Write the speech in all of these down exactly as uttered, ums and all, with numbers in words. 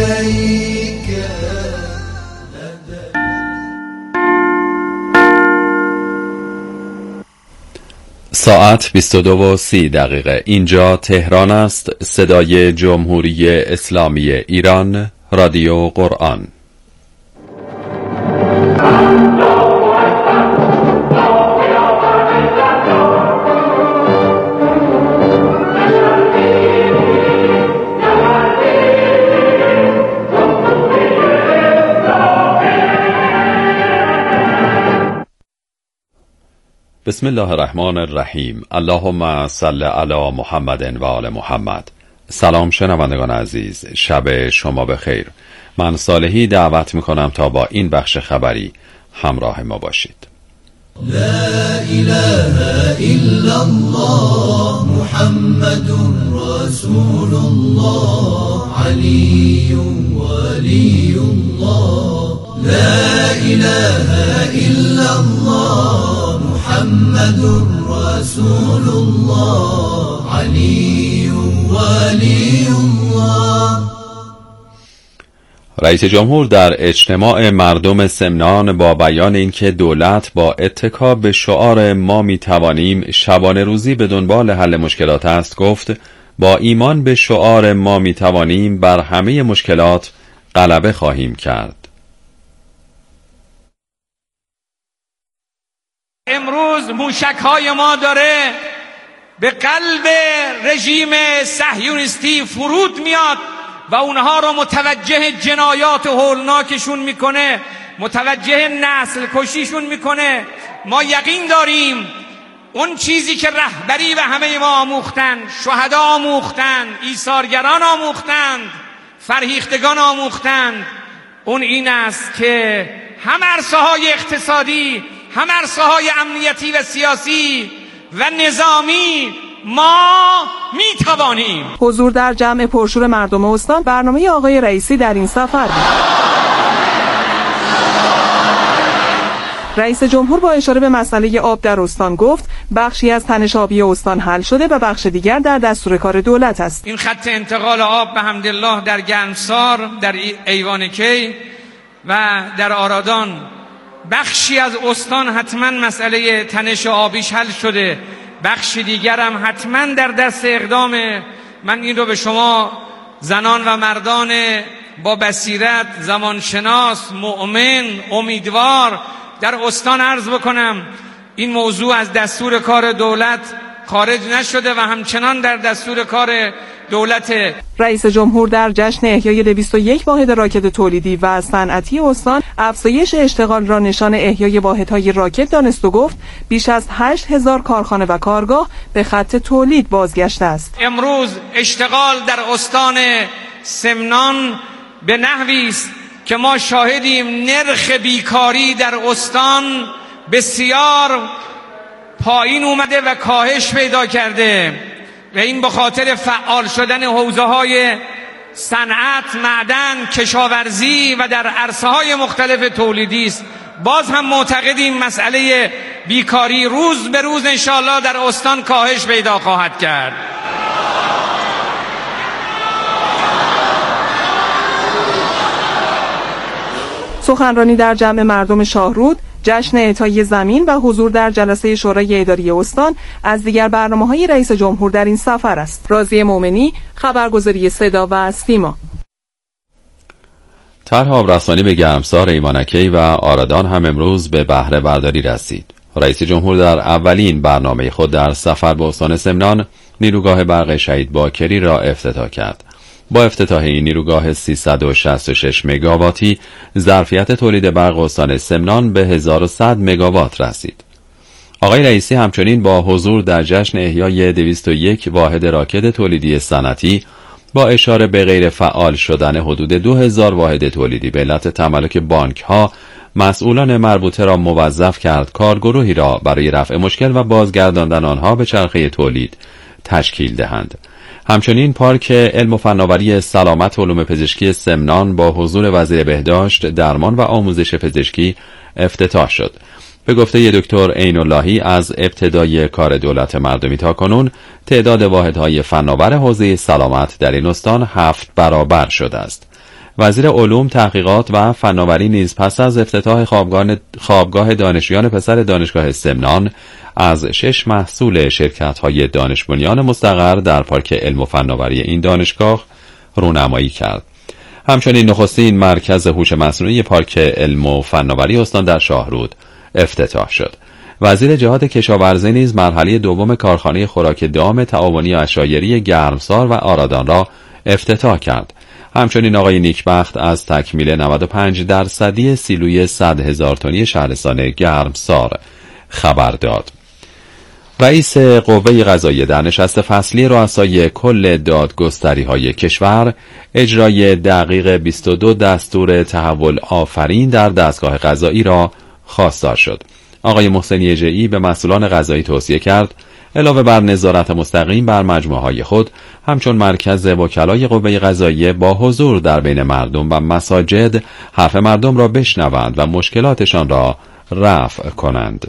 إليك. ساعت بیست و دو و سی دقیقه. اینجا تهران است. صدای جمهوری اسلامی ایران، رادیو قرآن. بسم الله الرحمن الرحیم. اللهم صل علی محمد و آل محمد. سلام شنوندگان عزیز، شب شما بخیر. من صالحی دعوت میکنم تا با این بخش خبری همراه ما باشید. لا اله الا الله محمد رسول الله علی ولی الله. لا اله الا الله محمد رسول الله علی ولی الله. رئیس جمهور در اجتماع مردم سمنان با بیان اینکه دولت با اتکا به شعار ما میتوانیم شبانه روزی به دنبال حل مشکلات است، گفت با ایمان به شعار ما میتوانیم بر همه مشکلات غلبه خواهیم کرد. امروز موشک‌های ما داره به قلب رژیم صهیونیستی فرود میاد و اونها رو متوجه جنایات هولناکشون میکنه، متوجه نسل کشیشون میکنه. ما یقین داریم اون چیزی که رهبری و همه ما آموختن، شهدا آموختن، ایثارگران آموختند، فرهیختگان آموختند، اون این است که هم عرصه‌های اقتصادی، هم عرصه‌های امنیتی و سیاسی و نظامی ما می توانیم. حضور در جمع پرشور مردم استان برنامه آقای رئیسی در این سفر بود. رئیس جمهور با اشاره به مسئله آب در استان گفت بخشی از تنش آبی استان حل شده و بخش دیگر در دستور کار دولت است. این خط انتقال آب به حمدالله در گرمسار، در ایوان کی و در آرادان، بخشی از استان حتما مسئله تنش آبیش حل شده، بخش دیگر هم حتما در دست اقدامه. من این رو به شما زنان و مردان با بصیرت، زمانشناس، مؤمن، امیدوار در استان عرض بکنم. این موضوع از دستور کار دولت خارج نشده و همچنان در دستور کار دولت. رئیس جمهور در جشن احیای دویست و یک واحد راکت تولیدی و صنعتی استان افزایش اشتغال را نشان احیای واحدهای راکت دانست و گفت بیش از هشت هزار کارخانه و کارگاه به خط تولید بازگشته است. امروز اشتغال در استان سمنان به نحوی است که ما شاهدیم نرخ بیکاری در استان بسیار پایین اومده و کاهش پیدا کرده و این به خاطر فعال شدن حوزه‌های صنعت، معدن، کشاورزی و در عرصه‌های مختلف تولیدی است. باز هم معتقدیم مسئله بیکاری روز به روز انشاءالله در استان کاهش پیدا خواهد کرد. سخنرانی در جمع مردم شاهرود، جشن اعطای زمین و حضور در جلسه شورای اداری استان از دیگر برنامه‌های رئیس جمهور در این سفر است. راضیه مومنی، خبرگزاری صدا و سیما. طرح آبرسانی به گرمسار، ایوانکی و آرادان هم امروز به بهره برداری رسید. رئیس جمهور در اولین برنامه خود در سفر به استان سمنان نیروگاه برق شهید باکری را افتتاح کرد. با افتتاح این نیروگاه سیصد و شصت و شش مگاواتی ظرفیت تولید برق استان سمنان به هزار و صد مگاوات رسید. آقای رئیسی همچنین با حضور در جشن احیای دویست و یک واحد راکت تولیدی صنعتی با اشاره به غیر فعال شدن حدود دو هزار واحد تولیدی به علت تملک بانک ها مسئولان مربوطه را موظف کرد کارگروهی را برای رفع مشکل و بازگرداندن آنها به چرخه تولید تشکیل دهند. همچنین پارک علم و فناوری سلامت و علوم پزشکی سمنان با حضور وزیر بهداشت، درمان و آموزش پزشکی افتتاح شد. به گفته دکتر عین اللهی از ابتدای کار دولت مردمی تا کنون تعداد واحدهای فناور حوزه سلامت در این استان هفت برابر شده است. وزیر علوم، تحقیقات و فناوری نیز پس از افتتاح خوابگاه دانشجویان پسر دانشگاه سمنان از شش محصول شرکت‌های دانش بنیان مستقر در پارک علم و فناوری این دانشگاه رونمایی کرد. همچنین نخستین مرکز هوش مصنوعی پارک علم و فناوری استان در شاهرود افتتاح شد. وزیر جهاد کشاورزی نیز مرحله دوم کارخانه خوراک دام تعاونی عشایری گرمسار و آرادان را افتتاح کرد. همچنین آقای نیکبخت از تکمیل نود و پنج درصدی سیلوی صد هزار تنی شهرستان گرمسار خبر داد. رئیس قوه قضاییه در نشست فصلی رؤسای کل دادگستری‌های کشور اجرای دقیق بیست و دو دستور تحول آفرین در دستگاه قضایی را خواستار شد. آقای محسنی اژه‌ای به مسئولان قضایی توصیه کرد علاوه بر نظارت مستقیم بر مجموعه‌های خود، همچون مرکز وکلای قوه قضاییه با حضور در بین مردم و مساجد حرف مردم را بشنوند و مشکلاتشان را رفع کنند.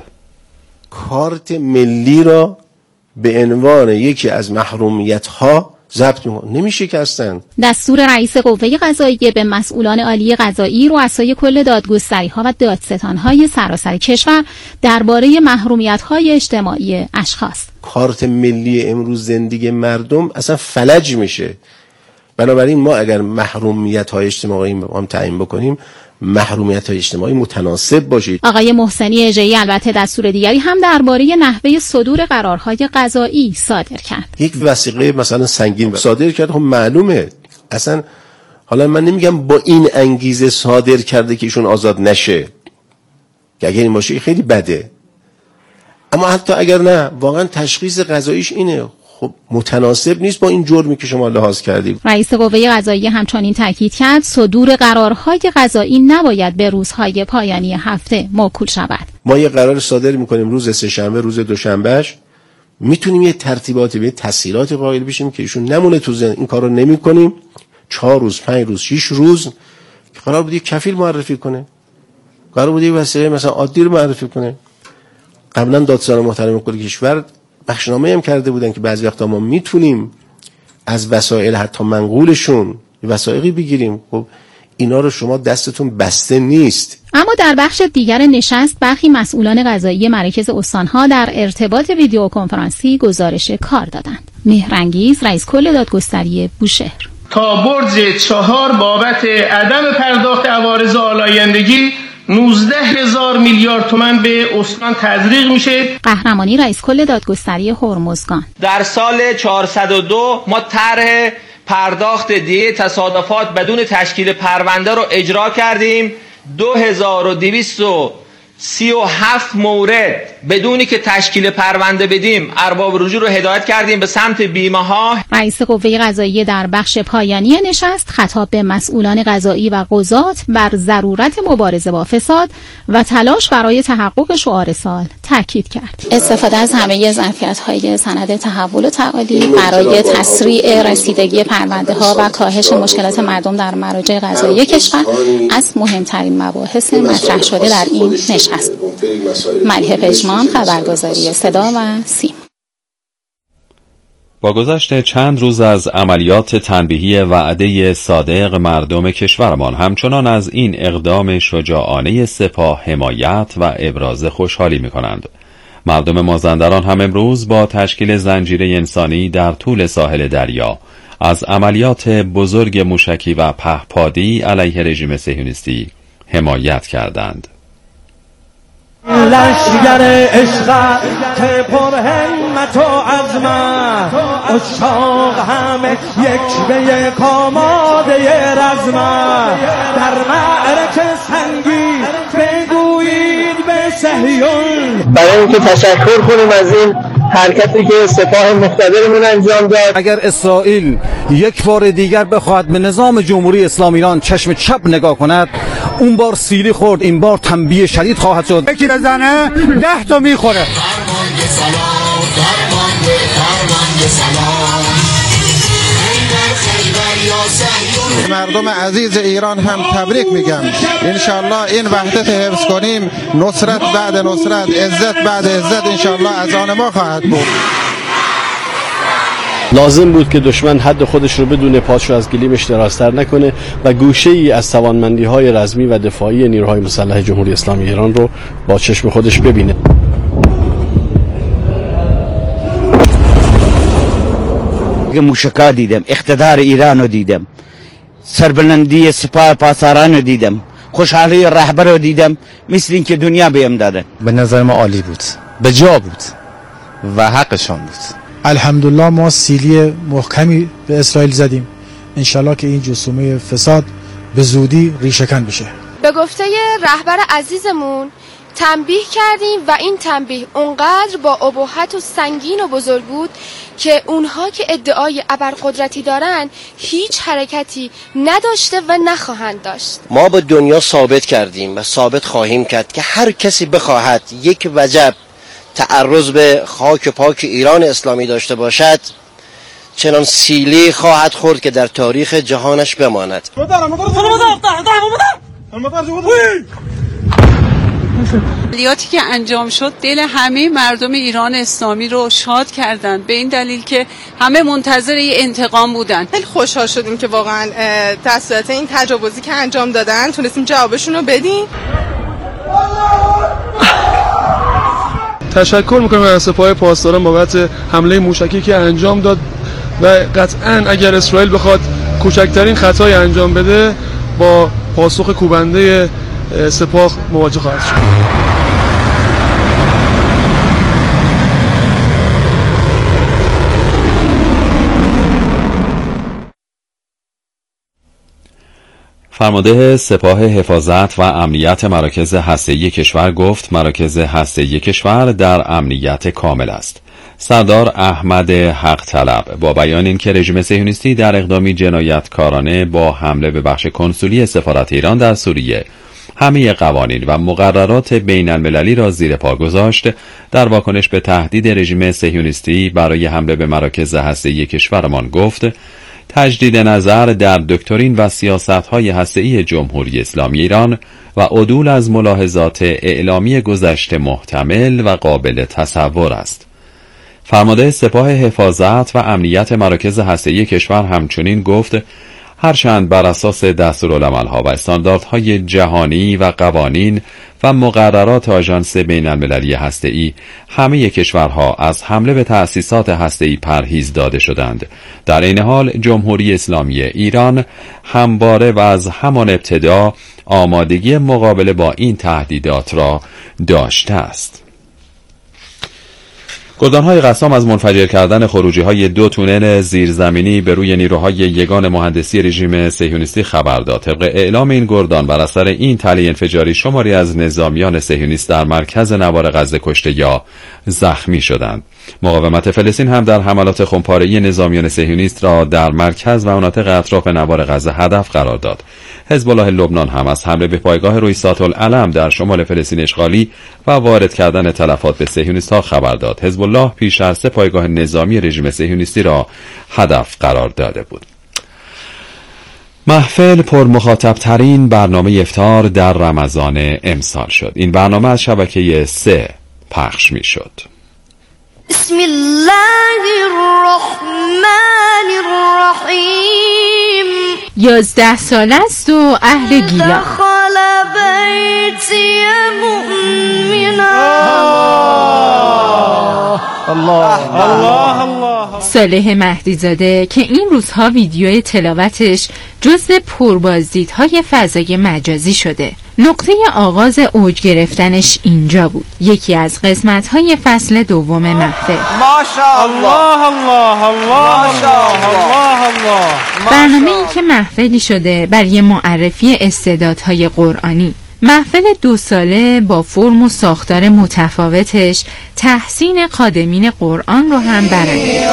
کارت ملی را به عنوان یکی از محرومیت‌ها ضبط می‌کنند، نمی‌شکستند. دستور رئیس قوه قضاییه به مسئولان عالی قضایی، رؤسای کل دادگستری‌ها و دادستان‌های سراسر کشور درباره محرومیت‌های اجتماعی اشخاص. کارت ملی امروز زندگی مردم اصلا فلج میشه. بنابراین ما اگر محرومیت‌های اجتماعی هم تعیین بکنیم، محرومیت‌های اجتماعی متناسب باشید. آقای محسنی اژه‌ای البته دستور دیگری هم درباره نحوه صدور قرارهای قضایی صادر کرد. یک وثیقه مثلا سنگین صادر کرد، خب معلومه اصلا، حالا من نمیگم با این انگیزه صادر کرده که ایشون آزاد نشه، که اگر این باشه خیلی بده، اما حتی اگر نه، واقعا تشخیص قضاییش اینه، خب متناسب نیست با این جرمی که شما لحاظ کردید. رئیس قوه قضاییه همچنین تاکید کرد صدور قرارهای قضایی نباید به روزهای پایانی هفته موکول شود. ما یه قرار صادر میکنیم روز سه‌شنبه، روز دوشنبهش میتونیم یه ترتیباتی به تسهیلات قائل بشیم که ایشون نمونه تو زن. این کارو نمیکنیم. چهار روز، پنج روز، شش روز قرار بود کفیل معرفی کنه، قرار بود وسیله مثلا عادی رو معرفی کنه. قبلا دادسران محترم کل کشور بخشنامه هم کرده بودن که بعضی وقتا ما میتونیم از وسایل حتی منقولشون وثایقی بگیریم. خب اینا رو شما دستتون بسته نیست. اما در بخش دیگر نشست برخی مسئولان قضایی مراکز استانها در ارتباط ویدیو کنفرانسی گزارش کار دادند. مهرانگیز رئیس کل دادگستری بوشهر: تا برج چهار بابت عدم پرداخت عوارض آلایندگی نوزده هزار میلیارد تومان به استان تزریق میشه. قهرمانی رئیس کل دادگستری هرمزگان: در سال چهارصد و دو ما طرح پرداخت دیه تصادفات بدون تشکیل پرونده رو اجرا کردیم. دو هزار و دویست و سی و هفت مورد بدونی که تشکیل پرونده بدیم ارباب رجوع رو هدایت کردیم به سمت بیمه ها. رئیس قوه قضاییه در بخش پایانی نشست خطاب به مسئولان قضایی و قضات بر ضرورت مبارزه با فساد و تلاش برای تحقق شعار سال تاکید کرد. استفاده از همه ظرفیت‌های سند تحول و تعالی برای تسریع رسیدگی پرونده ها و کاهش مشکلات مردم در مراجع قضایی کشور از مهمترین مباحث مطرح شده در این نشست. ملیحه پژمان، خبرگزاری صدا و سیم. با گذشت چند روز از عملیات تنبیهی وعده صادق مردم کشورمان همچنان از این اقدام شجاعانه سپاه حمایت و ابراز خوشحالی می‌کنند. مردم مازندران هم امروز با تشکیل زنجیره انسانی در طول ساحل دریا از عملیات بزرگ موشکی و پهپادی علیه رژیم صهیونیستی حمایت کردند. لشگر عشق که پر همت و عزمت، اشاق همه یک به یک آماده رزمت، در معرکه سنگین بگویید به صهیون. برای اینکه تشکر کنیم از این حرکتی که سپاه مقتدرمون انجام داد. اگر اسرائیل یک بار دیگر بخواهد به نظام جمهوری اسلامی ایران چشم چپ نگاه کند، اون بار سیلی خورد، این بار تنبیه شدید خواهد شد. یکی بزنه ده تا میخوره. مردم عزیز ایران هم تبریک میگم. انشالله این وحدت حفظ کنیم، نصرت بعد نصرت، عزت بعد عزت انشالله از آن ما خواهد بود. لازم بود که دشمن حد خودش رو بدونه، پاسش رو از گلیمش درازتر نکنه و گوشه‌ای از توانمندی‌های رزمی و دفاعی نیروهای مسلح جمهوری اسلامی ایران رو با چشم خودش ببینه. موشکا دیدم، اقتدار ایران رو دیدم، سربلندی سپاه پاسداران رو دیدم، خوشحالی رهبر رو دیدم، مثل این که دنیا بهم داده. به نظر ما عالی بود، به جا بود و حقشان بود. الحمدلله ما سیلی محکمی به اسرائیل زدیم، انشالله که این جسومه فساد به زودی ریشه‌کن بشه. به گفته رهبر عزیزمون تنبیه کردیم و این تنبیه اونقدر با ابهت و سنگین و بزرگ بود که اونها که ادعای ابرقدرتی دارن هیچ حرکتی نداشته و نخواهند داشت. ما به دنیا ثابت کردیم و ثابت خواهیم کرد که هر کسی بخواهد یک وجب تعرض به خاک پاک ایران اسلامی داشته باشد چنان سیلی خواهد خورد که در تاریخ جهانش بماند. عملیاتی که انجام شد دل همه مردم ایران اسلامی رو شاد کردند، به این دلیل که همه منتظر یه انتقام بودن. خیلی خوشحال شدیم که واقعا تسلیت این تجاوزی که انجام دادن تونستیم جوابشون رو بدیم. تشکر میکنم از سپاه پاسداران بابت حمله موشکی که انجام داد و قطعا اگر اسرائیل بخواد کوچکترین خطای انجام بده با پاسخ کوبنده سپاه مواجه خواهد شد. فرمانده سپاه حفاظت و امنیت مراکز هسته‌ای کشور گفت مراکز هسته‌ای کشور در امنیت کامل است. سردار احمد حق طلب با بیان اینکه رژیم صهیونیستی در اقدامی جنایتکارانه با حمله به بخش کنسولی سفارت ایران در سوریه همه قوانین و مقررات بین المللی را زیر پا گذاشت، در واکنش به تهدید رژیم صهیونیستی برای حمله به مراکز هسته‌ای کشورمان گفت تجدید نظر در دکترین و سیاست‌های هسته‌ای جمهوری اسلامی ایران و عدول از ملاحظات اعلامی گذشته محتمل و قابل تصور است. فرمانده سپاه حفاظت و امنیت مراکز هسته‌ای کشور همچنین گفت هرچند بر اساس دستورالعمل‌ها و استانداردهای جهانی و قوانین و مقررات آژانس بین المللی هسته‌ای همه کشورها از حمله به تأسیسات هسته‌ای پرهیز داده شدند، در این حال جمهوری اسلامی ایران همواره و از همان ابتدا آمادگی مقابله با این تهدیدات را داشته است. گلدانهای قسام از منفجر کردن خروجی‌های دو تونل زیرزمینی به روی نیروهای یگان مهندسی رژیم صهیونیستی خبر داد. طبق اعلام این گلدان بر اثر این تله انفجاری شماری از نظامیان صهیونیست در مرکز نوار غزه کشته یا زخمی شدند. مقاومت فلسطین هم در حملات خمپاره‌ای نظامیان صهیونیست را در مرکز و مناطق اطراف نوار غزه هدف قرار داد. حزب الله لبنان هم از حمله به پایگاه رویسات العلم در شمال فلسطین اشغالی و وارد کردن تلفات به صهیونیست‌ها خبر داد. حزب الله پیش از سه پایگاه نظامی رژیم صهیونیستی را هدف قرار داده بود. محفل پر مخاطب ترین برنامه افطار در رمضان امسال شد. این برنامه از شبکه سه پخش می شد. بسم الله الرحمن الرحیم. یازده سال است و اهل گیلان. دخل بیتی مؤمنا. الله الله الله. صالح مهدیزاده که این روزها ویدیوی تلاوتش جزو پربازدیدهای فضای مجازی شده. نقطه آغاز اوج گرفتنش اینجا بود، یکی از قسمت‌های فصل دوم محفل. ماشاءالله الله الله الله الله. برنامه‌ای که محفلی شده برای معرفی استعدادهای قرآنی. محفل دو ساله با فرم و ساختار متفاوتش تحسین خادمین قرآن رو هم برانگیخته.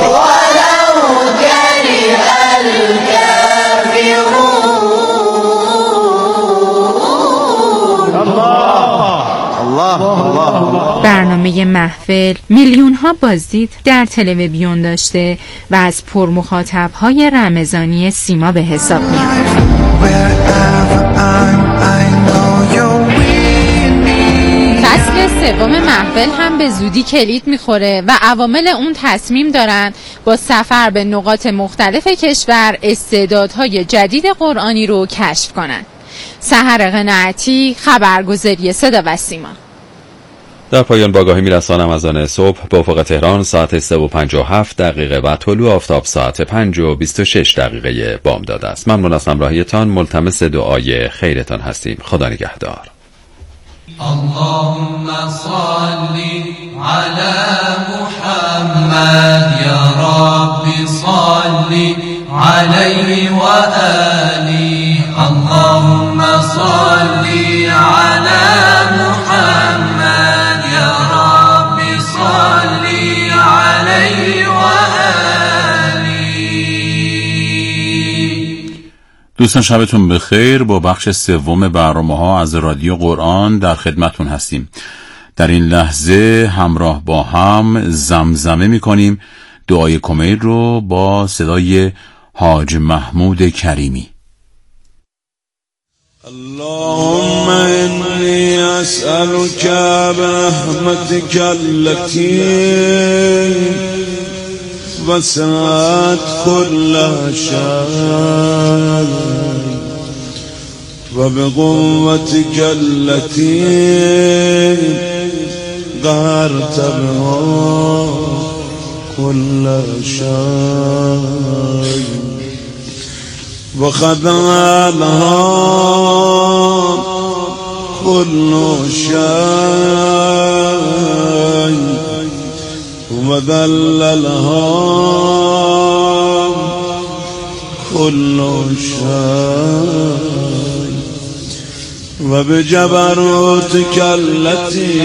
برنامه محفل میلیون ها بازدید در تلویزیون داشته و از پرمخاطب‌های رمضانی سیما به حساب میاد. فصل فصل سوم محفل هم به زودی کلید میخوره و عوامل اون تصمیم دارن با سفر به نقاط مختلف کشور استعدادهای جدید قرآنی رو کشف کنن. سحر قناعتی، خبرگزاری صدا و سیما. در پایان باگاهی میرسانم از آن صبح به افق تهران ساعت سه و پنج و هفت دقیقه و طلوع آفتاب ساعت پنج و بیست و شش دقیقه بامداد است. ممنون از همراهیتان، ملتمس دعای خیرتان هستیم. خدا نگهدار. اللهم صل على محمد يا رب صل عليه وآله. اللهم صل على محمد يا رب صل عليه وآله. دوستان شبتون بخیر. با بخش سوم برنامه‌ها از رادیو قرآن در خدمتون هستیم. در این لحظه همراه با هم زمزمه می‌کنیم دعای کمیل رو با صدای حاج محمود کریمی. اللهم إني أسألك برحمتك التي وسعت كل شيء وبقوتك التي قهرت بها كل شيء وخذلها كل شيء وذللها كل شيء وبجبروتك التي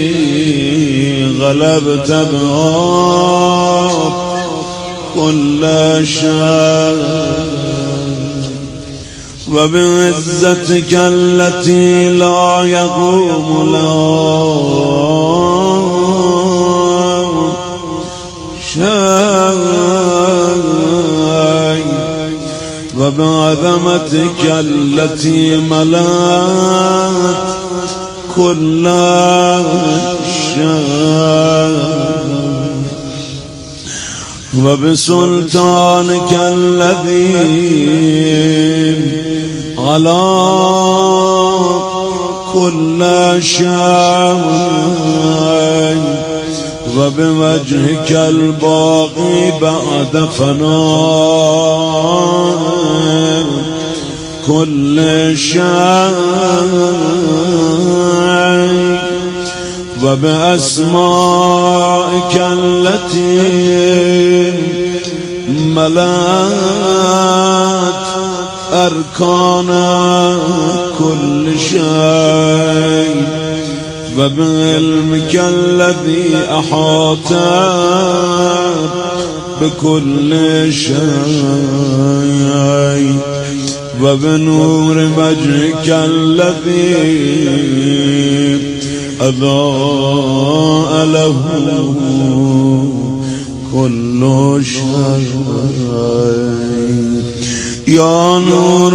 غلبت بها كل شيء وبعزتك التي لا يقوم لها شيء وبعظمتك التي ملأت كل شيء وبسلطانك الذي على كل شيء وبوجهك الباقي بعد فناء كل شيء وبأسمائك التي ملأت أركان كل شيء وبعلمك الذي أحاط بكل شيء وبنور وجهك الذي أضاء له كل شيء يا نور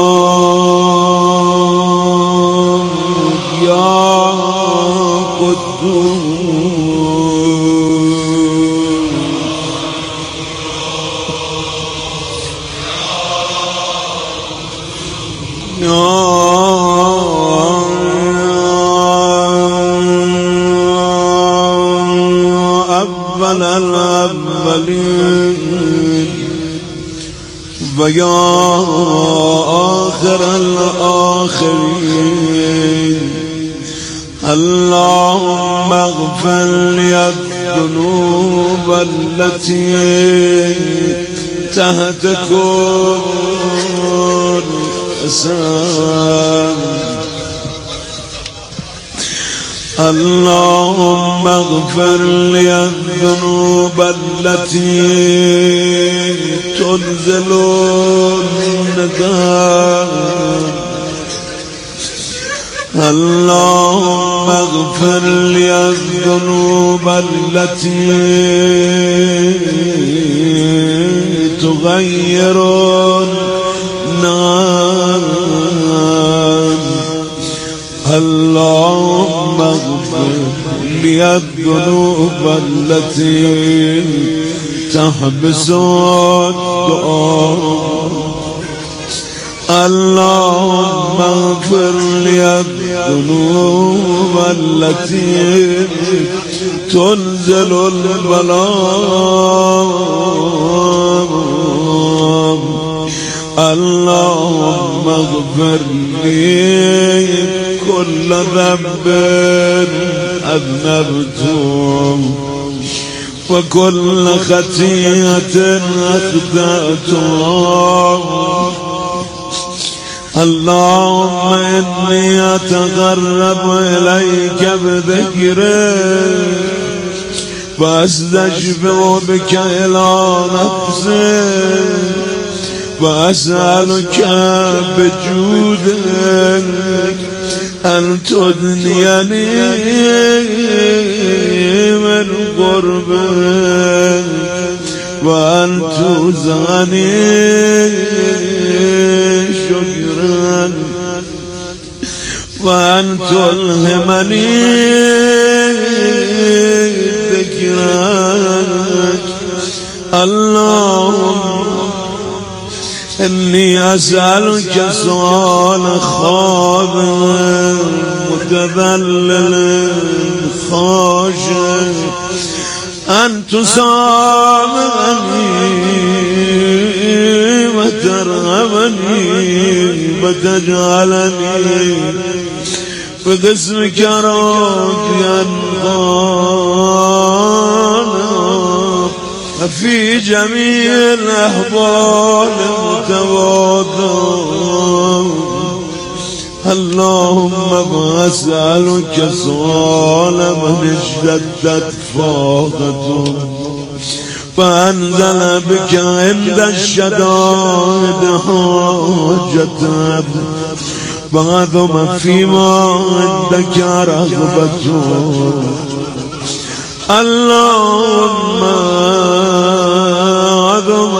يا قدوس الأولين ويا آخر الآخرين اللهم اغفر لي الذنوب التي تحت كل إنسان اللهم اغفر لي الذنوب التي تنزل الندم اللهم اغفر لي الذنوب التي تغير النار اللهم اغفر لي الذنوب التي تحبس الدعاء اللهم اغفر لي الذنوب التي تنزل البلاء اللهم اغفر لي كل ذنب أذنبته وكل خطيئة أخطأتها اللهم إني أتقرب إليك بذكرك وأستشفع بك إلى نفسك وأسألك بجودك أن تدنيني من قربك وأن ترزقني شكرا وأن تلهمني ذكرك اللهم إني أسألك سؤال خاضع متذلل خاشع أن تسامحني وترحمني وتجعلني بقسمك راضيا قانا في جميع الأحوال متواضعا اللهم أسألك سؤال من اشتدت فاقته فأنزل بك عند الشدائد حاجته وعظم فيما عندك رغبته اللهم عظم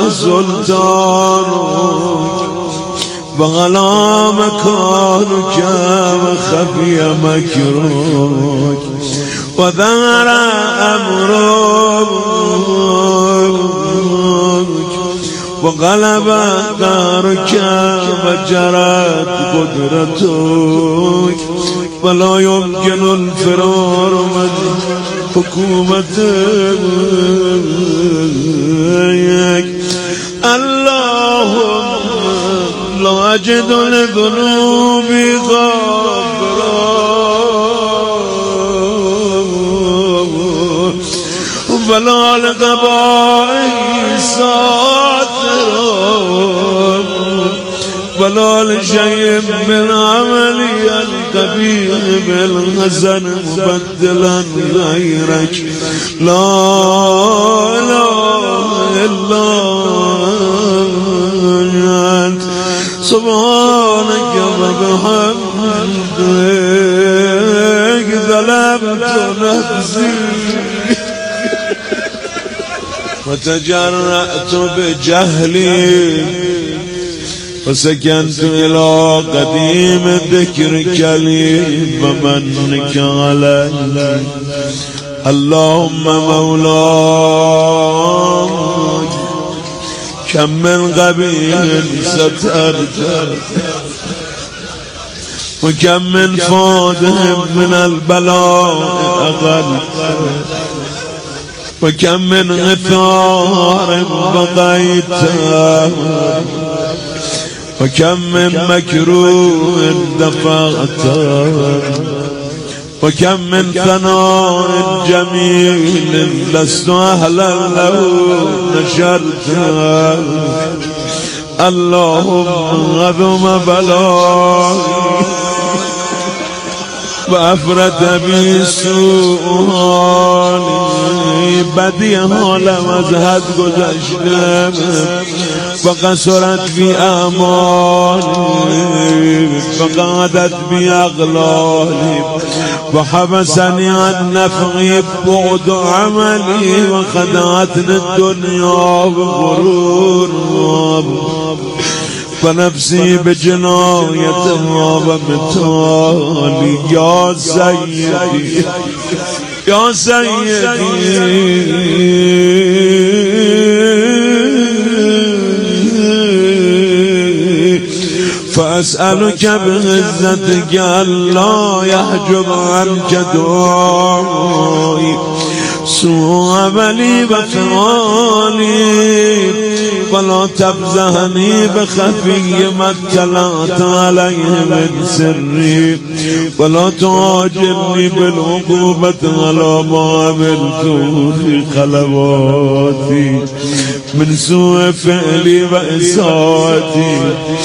سلطانك وعلى مكانك وخفي مكرك وظهر أمرك وغلب قهرك وجرت قدرتك ولا يمكن الفرار من حكومتك اللهم لا أجد لذنوبي غفرا ولا لقبائي ساترا ولا لشيء من عملي القبيح بالحسن مبدلا غيرك لا إله إلا أنت سبحانك وبحمدك ظلمت نفسي وتجرأت بجهلي وسكنت إلى قديم ذكرك لي ومنك علي اللهم مولاي كم من قبيل سترت وكم من فاده من البلاء أغلت وكم من غثار بقيته وكم من مكروه دفعته وكم من ثناء جميل لست أهلا له نشرته اللهم عظم بلاي وأفرد بي سوء بدی حالم از حد گذشتم و قصرت بی اعمالی و قعدت بی اغلالی و حبسنی عن نفعی بعد عملی و خدعتنی الدنیا و غرور فنفسي بجنايتها ومثالي يا سيدي یا سیدی فأسألك بعزتك ألا يحجب عنك دعائي سوء عملي وفعالي ولا تفزهني بخفي ما اطلعت عليه من سري ولا تعاجلني بالعقوبة على ما عملت في خلواتي من سوء فعلي وإساءتي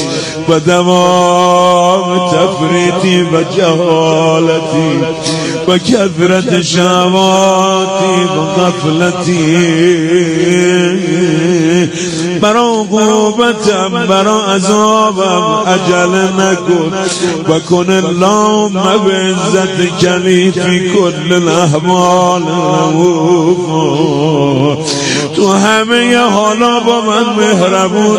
ودوام تفريطي وجهالتي وكثرة شهواتي وغفلتي برا غربتم برا عذابم أجل نكن وكن اللهم بعزتك لي في كل الأحوال رؤوفا تو همه حالا با من مهربون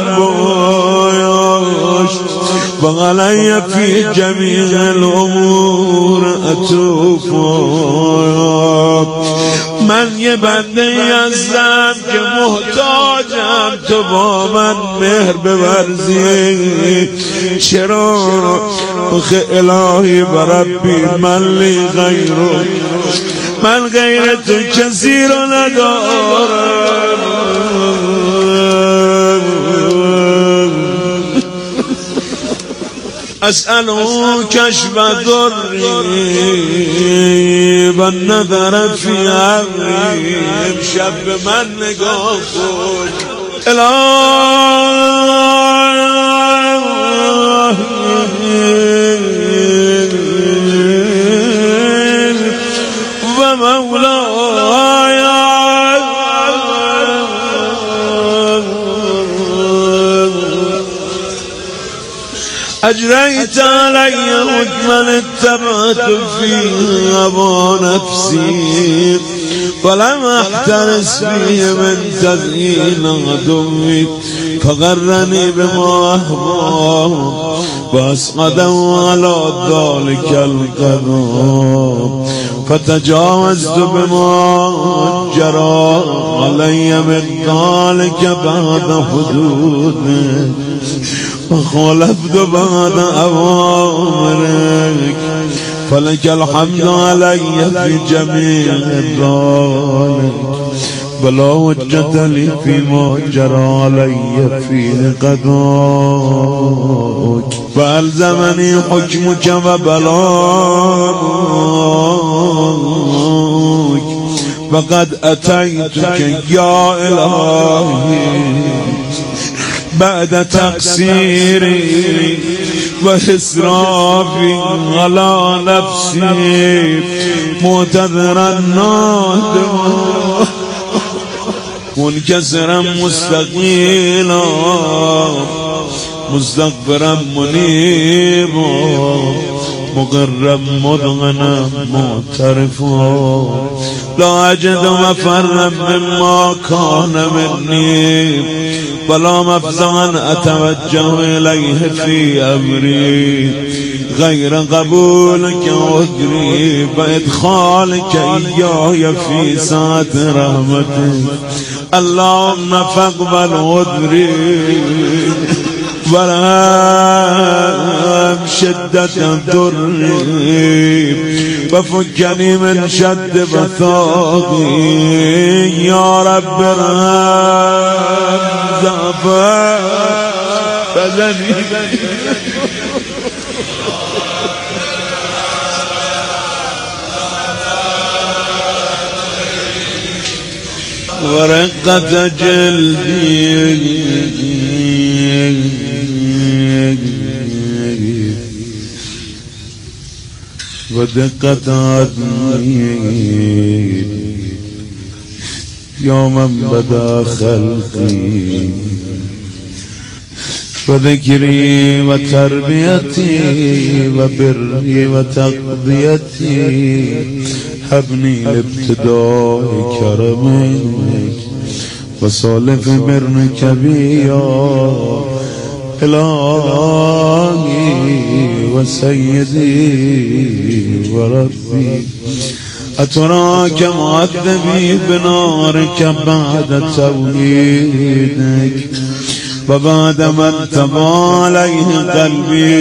باش وعلي في جميع الأمور أتوفا من یه بنده هستم که محتاجم تو با من مهر بورزی چرا آخه الهی و ربی من لی غیرو من غیر تو کسی رو ندارم أسأله كشف ضري والنظر في أمري شب من نقاط ومولاي أجريت علي حكما اتبعت فيه هوى نفسي ولم أحترس فيه من تزيين عدوي فغرني بما أهواه وأسقطه على ذلك القضاء فتجاوزت بما جرى علي من ذلك بعد حدوده وخالفت بعد أوامرك فلك الحمد علي في جميع ذلك ولا وجة لي فيما جرى علي فيه قضاءك فألزمني حكمك وبلاغك فقد أتيتك يا إلهي بعد تقصيري وإسرافي على نفسي معتذرا نادما منكسرا مستقيلا مستغفرا منيبا مقرا مذغنا معترفا لا أجد مفرا مما كان مني ولا مفزعا أتوجه إليه في أمري غير قبولك عذري وإدخالك إياي في ساعة رحمتك اللهم فاقبل عذري ورحم شدة ضري وفكني من شد بثاقي يا رب ارحم ضعفا بدني ورقة جلدي ودقة عظمي يا من بدا خلقي وذكري وتربيتي وبري وتقضيتي هبني لابتداء كرمك وصالف برنك بيا إلهي وسيدي وربي أتراك معذبي بنارك بعد توحيدك وبعد ما انتبه عليه قلبي